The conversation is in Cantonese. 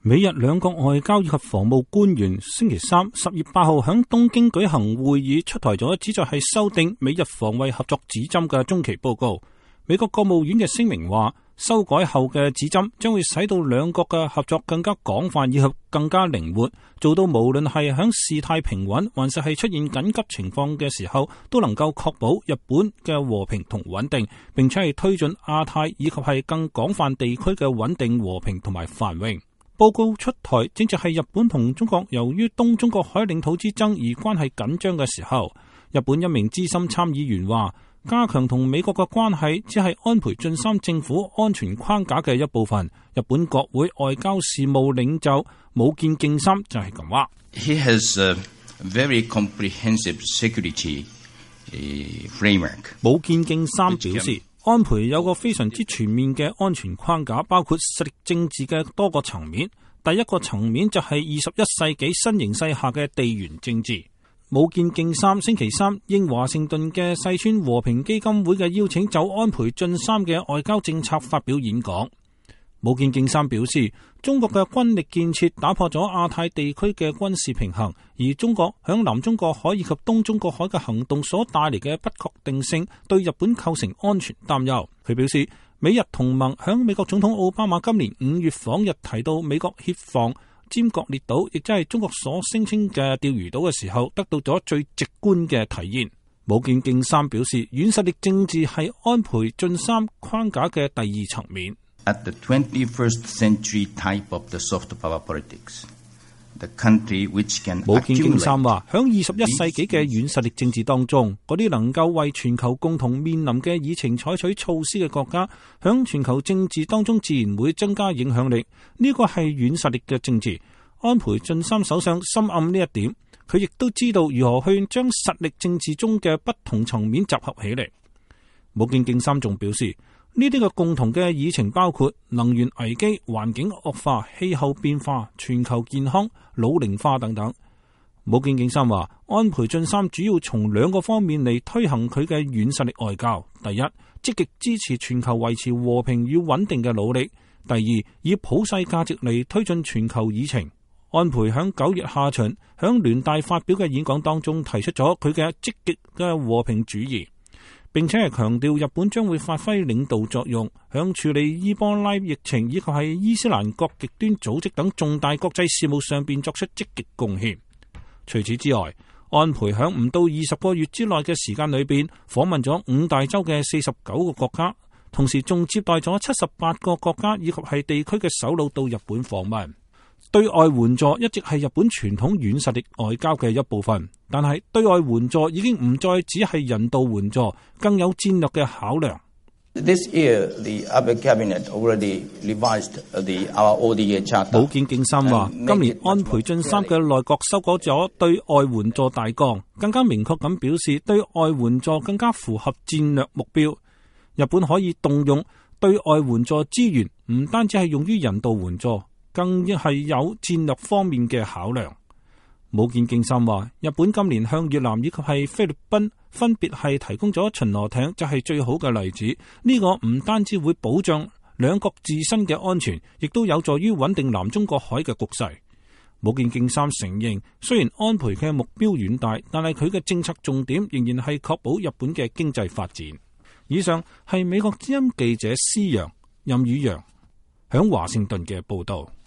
美日兩國外交以及防務官員星期三10月8號喺東京舉行會議，出台咗旨在係修訂美日防衛合作指針嘅中期報告。美國國務院嘅聲明話，修改後嘅指針將會使到兩國嘅合作更加廣泛以及更加靈活，做到無論係響事態平穩，還是係出現緊急情況嘅時候，都能夠確保日本嘅和平同穩定，並且係推進亞太以及係更廣泛地區嘅穩定和平同埋繁榮。報告出台正值係日本同中國由於東中國海領土之爭而關係緊張嘅時候。日本一名資深參議員話，加強同美國嘅關係只係安倍晉三政府安全框架嘅一部分。日本國會外交事務領袖武見敬三就係咁話。 He has a very comprehensive security framework. 武見敬三表示，安倍有個非常之全面嘅安全框架，包括實力政治嘅多個層面。第一個層面就係21世紀新形勢下嘅地緣政治。武見敬三星期三應華盛頓嘅世川和平基金會嘅邀請，就安倍晉三嘅外交政策發表演講。武見敬三表示，中國嘅軍力建設打破咗亞太地區嘅軍事平衡，而中國響南中國海以及東中國海嘅行動所帶嚟嘅不確定性，對日本構成安全擔憂。佢表示，美日同盟響美國總統奧巴馬今年5月訪日提到美國協防尖閣列島，亦即係中國所聲稱嘅釣魚島嘅時候，得到咗最直觀嘅體現。武見敬三表示，軟實力政治係安倍晉三框架嘅第二層面。 At the 21st century type of the soft power politics, the country which can accumulate。武見敬三話，響21世紀嘅軟實力政治當中，嗰啲能夠為全球共同面臨嘅議程採取措施嘅國家，響全球政治當中自然會增加影響力。呢個係軟實力嘅政治。安倍晉三首相深諳呢一點，佢亦都知道如何去將實力政治中嘅不同層面集合起嚟。武見敬三仲表示，呢啲嘅共同嘅議程包括能源危機、環境惡化、氣候變化、全球健康、老齡化等等。武見敬三話，安倍晉三主要從2個方面嚟推行佢嘅軟實力外交。第一，積極支持全球維持和平與穩定嘅努力；第二，以普世價值嚟推進全球議程。安倍響9月下旬響聯大發表嘅演講當中提出咗佢嘅積極嘅和平主義，並且係強調日本將會發揮領導作用，響處理伊波拉疫情以及係伊斯蘭國極端組織等重大國際事務上邊作出積極貢獻。除此之外，安倍響唔到20個月之內嘅時間裏邊訪問咗5大洲嘅49個國家，同時仲接待咗78個國家以及係地區嘅首腦到日本訪問。對外援助一直係日本傳統軟實力外交嘅一部分，但係對外援助已經唔再只係人道援助，更有戰略嘅考量。 This year, the Abe cabinet already revised our ODA charter. 武見敬三話，今年安倍晉三嘅內閣修改咗對外援助大綱，更加明確咁表示對外援助更加符合戰略目標。日本可以動用對外援助資源，唔單止係用於人道援助，更係有戰略方面嘅考量。武見敬三話，日本今年向越南以及係菲律賓分別係提供咗巡邏艇，就係最好嘅例子。呢個唔單止會保障兩國自身嘅安全，亦都有助於穩定南中國海嘅局勢。武見敬三承認，雖然安倍嘅目標遠大，但係佢嘅政策重點仍然係確保日本嘅經濟發展。以上係美國之音記者施陽、任宇陽響華盛頓嘅報道。